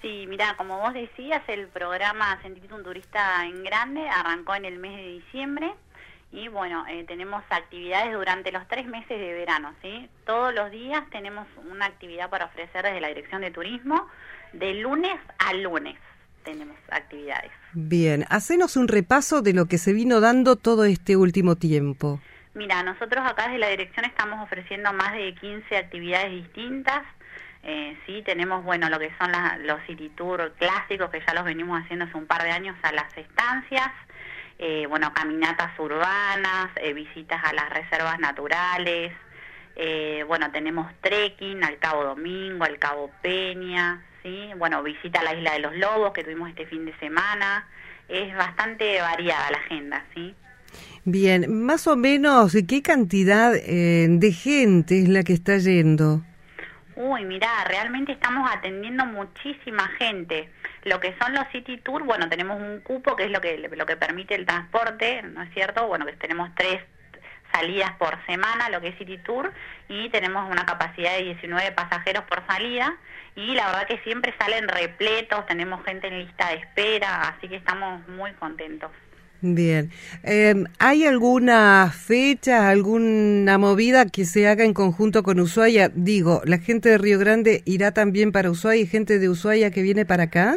Sí, mira, como vos decías, el programa Sentirte un turista en grande arrancó en el mes de diciembre y bueno, tenemos actividades durante los 3 meses de verano, ¿sí? Todos los días tenemos una actividad para ofrecer desde la Dirección de Turismo, de lunes a lunes tenemos actividades. Bien, hacenos un repaso de lo que se vino dando todo este último tiempo. Mira, nosotros acá desde la Dirección estamos ofreciendo más de 15 actividades distintas. Sí, tenemos, bueno, lo que son los City Tour clásicos, que ya los venimos haciendo hace un par de años a las estancias, bueno, caminatas urbanas, visitas a las reservas naturales, bueno, tenemos trekking al Cabo Domingo, al Cabo Peña, sí, bueno, visita a la Isla de los Lobos, que tuvimos este fin de semana. Es bastante variada la agenda, ¿sí? Bien, más o menos, ¿qué cantidad de gente es la que está yendo? Uy, mirá, realmente estamos atendiendo muchísima gente. Lo que son los City Tour, bueno, tenemos un cupo que es lo que permite el transporte, ¿no es cierto? Bueno, que tenemos 3 salidas por semana, lo que es City Tour, y tenemos una capacidad de 19 pasajeros por salida, y la verdad que siempre salen repletos, tenemos gente en lista de espera, así que estamos muy contentos. Bien, ¿hay alguna fecha, alguna movida que se haga en conjunto con Ushuaia? Digo, ¿la gente de Río Grande irá también para Ushuaia y gente de Ushuaia que viene para acá?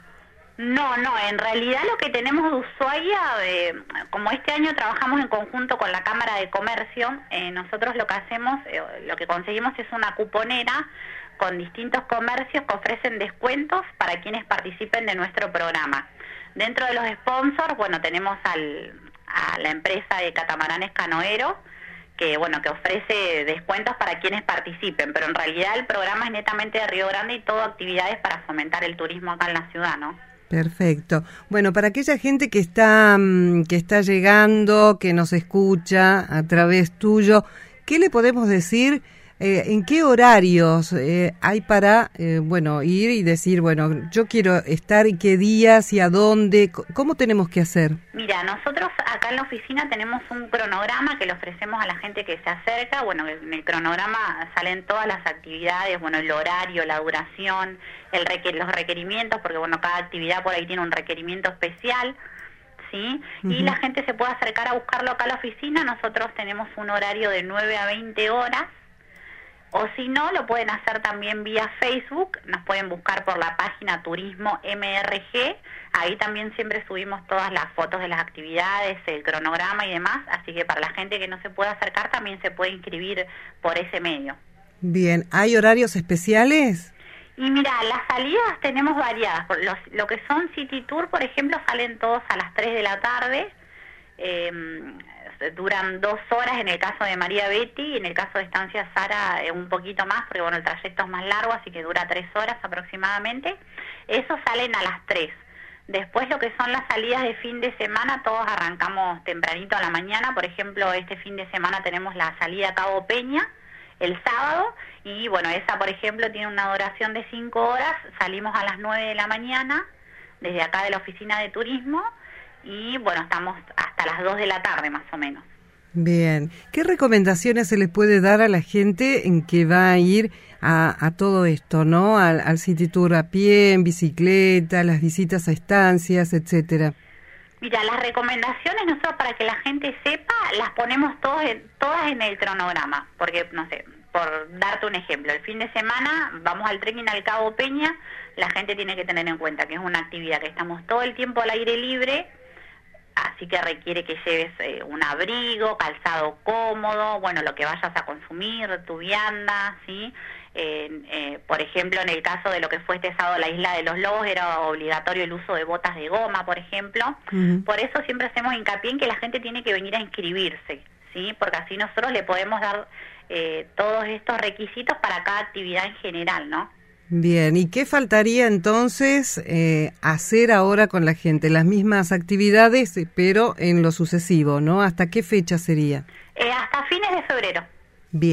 No, en realidad lo que tenemos de Ushuaia, como este año trabajamos en conjunto con la Cámara de Comercio, nosotros lo que hacemos, lo que conseguimos es una cuponera con distintos comercios que ofrecen descuentos para quienes participen de nuestro programa. Dentro de los sponsors, bueno, tenemos a la empresa de catamaranes Canoero, que bueno, que ofrece descuentos para quienes participen, pero en realidad el programa es netamente de Río Grande y todo actividades para fomentar el turismo acá en la ciudad, ¿no? Perfecto. Bueno, para aquella gente que está llegando, que nos escucha a través tuyo, ¿qué le podemos decir? ¿En qué horarios hay para, ir y decir, bueno, yo quiero estar y qué días y a dónde? ¿Cómo tenemos que hacer? Mira, nosotros acá en la oficina tenemos un cronograma que le ofrecemos a la gente que se acerca. Bueno, en el cronograma salen todas las actividades, bueno, el horario, la duración, los requerimientos, porque bueno, cada actividad por ahí tiene un requerimiento especial, ¿sí? Uh-huh. Y la gente se puede acercar a buscarlo acá a la oficina. Nosotros tenemos un horario de 9 a 20 horas. O si no, lo pueden hacer también vía Facebook, nos pueden buscar por la página Turismo MRG, ahí también siempre subimos todas las fotos de las actividades, el cronograma y demás, así que para la gente que no se puede acercar también se puede inscribir por ese medio. Bien, ¿hay horarios especiales? Y mira, las salidas tenemos variadas, lo que son City Tour, por ejemplo, salen todos a las 3 de la tarde, duran 2 horas en el caso de María Betty, y en el caso de Estancia Sara un poquito más, porque bueno, el trayecto es más largo, así que dura 3 horas aproximadamente. Esos salen a las 3. Después lo que son las salidas de fin de semana, todos arrancamos tempranito a la mañana. Por ejemplo, este fin de semana tenemos la salida a Cabo Peña el sábado, y bueno, esa por ejemplo tiene una duración de 5 horas, salimos a las 9 de la mañana, desde acá de la oficina de turismo, y bueno, estamos hasta las 2 de la tarde más o menos. Bien, ¿qué recomendaciones se les puede dar a la gente en que va a ir a todo esto, ¿no? Al City Tour a pie, en bicicleta, las visitas a estancias, etcétera? Mira, las recomendaciones nosotros, para que la gente sepa, las ponemos todas en el cronograma, porque, no sé, por darte un ejemplo, el fin de semana vamos al trekking al Cabo Peña, la gente tiene que tener en cuenta que es una actividad que estamos todo el tiempo al aire libre, así que requiere que lleves un abrigo, calzado cómodo, bueno, lo que vayas a consumir, tu vianda, ¿sí? Por ejemplo, en el caso de lo que fue este sábado la Isla de los Lobos, era obligatorio el uso de botas de goma, por ejemplo. Uh-huh. Por eso siempre hacemos hincapié en que la gente tiene que venir a inscribirse, ¿sí? Porque así nosotros le podemos dar todos estos requisitos para cada actividad en general, ¿no? Bien, ¿y qué faltaría entonces hacer ahora con la gente? Las mismas actividades, pero en lo sucesivo, ¿no? ¿Hasta qué fecha sería? Hasta fines de febrero. Bien.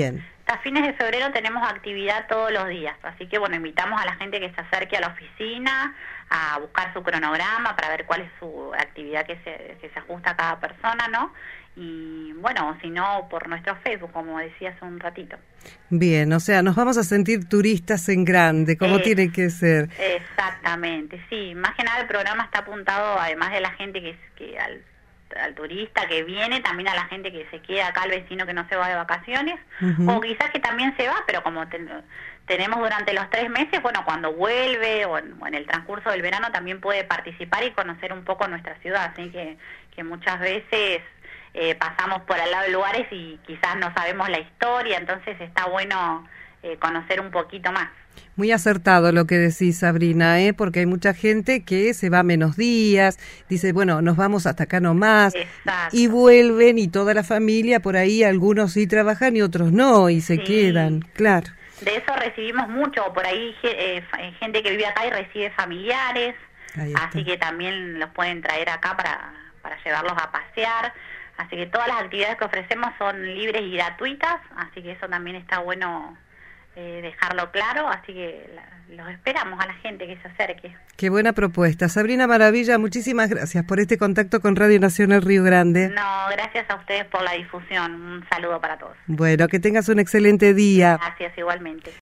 Hasta fines de febrero tenemos actividad todos los días, así que bueno, invitamos a la gente que se acerque a la oficina a buscar su cronograma para ver cuál es su actividad que se ajusta a cada persona, ¿no? Y bueno, si no, por nuestro Facebook, como decía hace un ratito. Bien, o sea, nos vamos a sentir turistas en grande, como tiene que ser. Exactamente, sí. Más que nada el programa está apuntado, además de la gente que al turista que viene, también a la gente que se queda acá, al vecino que no se va de vacaciones, o quizás que también se va, pero como tenemos durante los 3 meses, bueno, cuando vuelve o en el transcurso del verano también puede participar y conocer un poco nuestra ciudad, así que muchas veces pasamos por al lado de lugares y quizás no sabemos la historia, entonces está bueno conocer un poquito más. Muy acertado lo que decís, Sabrina, porque hay mucha gente que se va menos días, dice, bueno, nos vamos hasta acá nomás. Exacto. Y vuelven y toda la familia, por ahí algunos sí trabajan y otros no, y se quedan, claro. De eso recibimos mucho, por ahí gente que vive acá y recibe familiares, así que también los pueden traer acá para llevarlos a pasear. Así que todas las actividades que ofrecemos son libres y gratuitas, así que eso también está bueno dejarlo claro, así que los esperamos a la gente que se acerque. Qué buena propuesta. Sabrina Maravilla, muchísimas gracias por este contacto con Radio Nacional Río Grande. No, gracias a ustedes por la difusión. Un saludo para todos. Bueno, que tengas un excelente día. Gracias, igualmente.